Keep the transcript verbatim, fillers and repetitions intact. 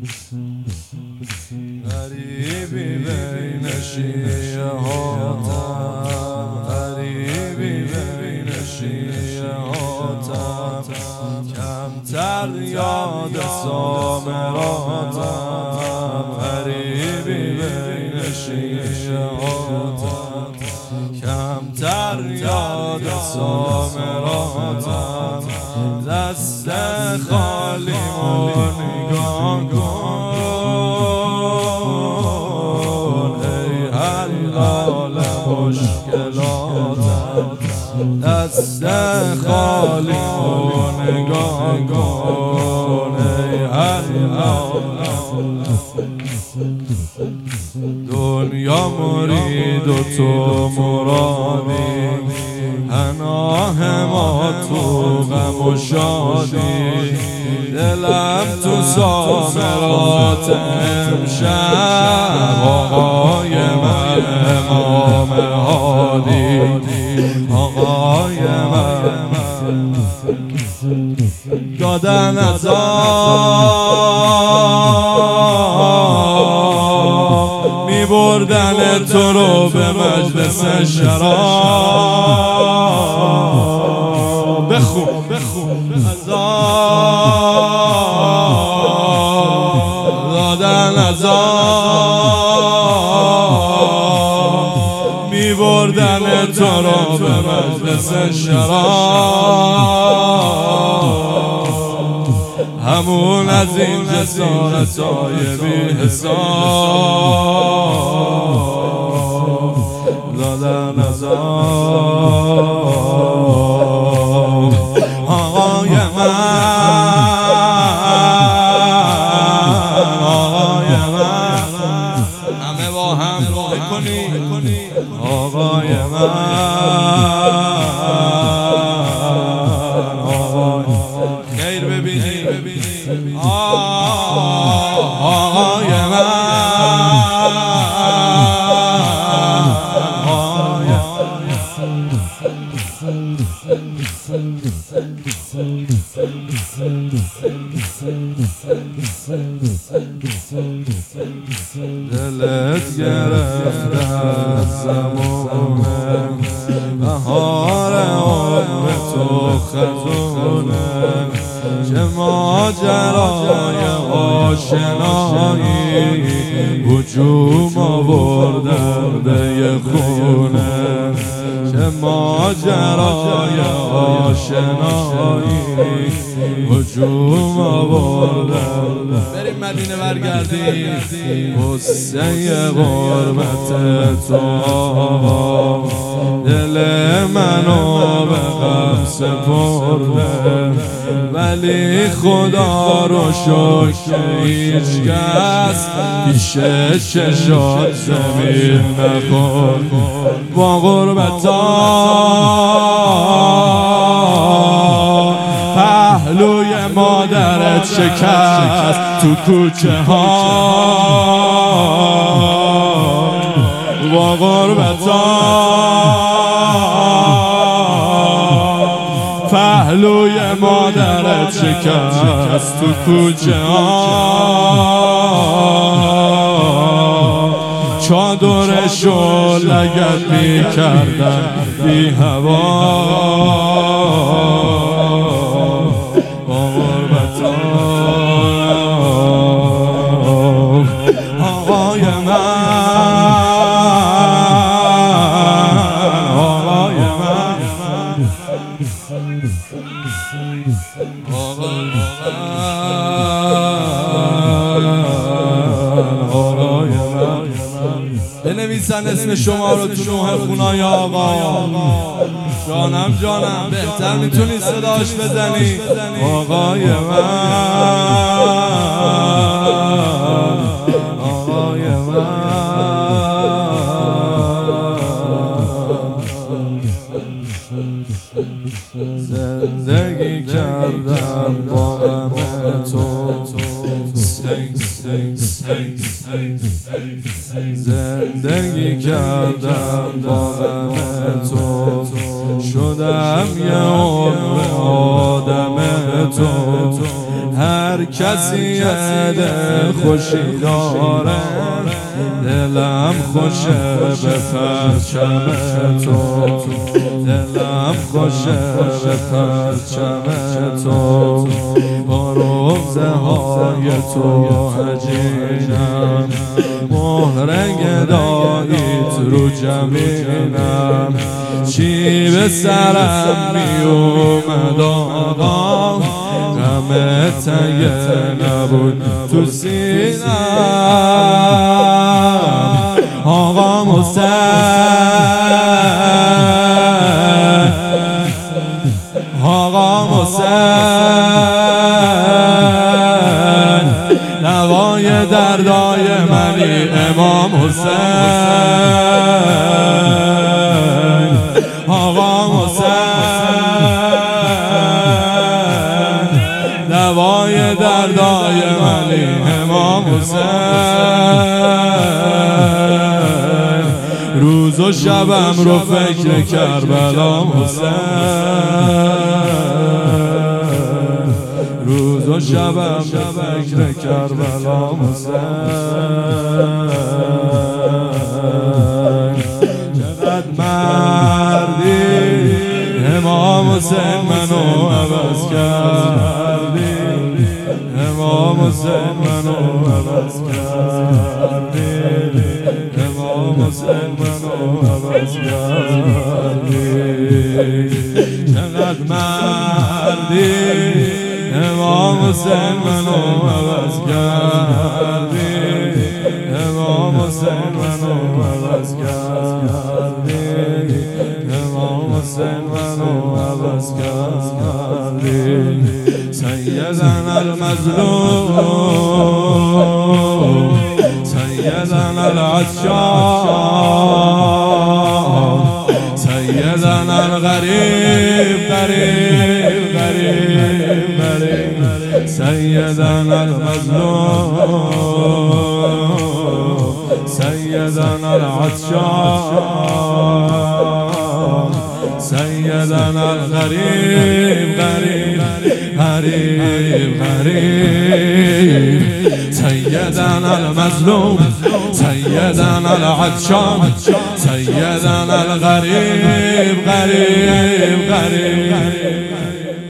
غریبی بین شیعه هاتم، غریبی بین شیعه هاتم، کمتر یاد سامراتم. غریبی بین شیعه هاتم، کمتر یاد سامراتم. دست خالی و نگاه کن ای حلال مشکلاتم. دست خالی و نگاه کن ای حلال. دنیا مرید و تو مرادی، پناه ما تو غم و شادی. دلم تو سامرات امشب، آقای من امام هادی، آقای من دادن عذاب، می بردن تو رو به مجلس شراب. بخون بخون عذاب دادن عذاب، می بردن تو رو به مجلس شراب. همون از این جسارتای بی حساب، دادن عذاب. آقای من، آقای من، همه با هم بکنی آقای من. خیر ببینی آقای من، دلت گرفته از زمونه، بهار عمر تو خزونه. چه ماجرای آشنایی، هجوم آوردن به یه خونه. چه ماجرای آشنایی، هجوم آوردن. بریم مدینه برگردیم، قصه غربت تو دل منو به غم سپرده. ولی خدا رو شکر هیچ کس پیش چشات زمین نخورد. با غربتان پهلوی مادرت شکست تو کوچه ها. با غربتان پهلوی مادرت شکست تو کوچه ها. چادرشو لگد می کردن بی هوا. با غربتان آقای من، آقای من، آقای من. بنویسن اسم شما رو تو نوح خونای آقا. جانم جانم بهتر میتونی صداش بزنی. آقای من، آقای من. زندگی کردم با غم تو، زندگی کردم با غم تو. شدم یه عمر آدم تو. هر کسی دل خوشی داره دلم خوشه به پرچم تو دلم خوشه به پرچم تو با روزه های تو عجینم مهر گداییت رو جمینم چی به سرم می اومد آقا غم تیه نبود تو سینم آقا حسین آقا حسین دوای دردای منی امام حسین آقا حسین دوای دردای منی امام حسین روز و شبم رو فکر کربلام حسین روز و شبم رو فکر کربلام حسین چقدر مردی امام حسین منو عوض کردی امام حسین منو عوض کردی امام حسین منو عوض کردی چقدر مردی امام حسین منو عوض کردی امام حسین منو عوض کردی امام حسین منو عوض کردی سیدنا المظلوم سیدنا العطشان سیدنا الغریب غریب غریب غریب سیدنا المظلوم سیدنا العطشان سیدنا الغریب غریب غریب غریب سیدنا المظلوم سیدنا العطشان سیدنا الغریب غریب غریب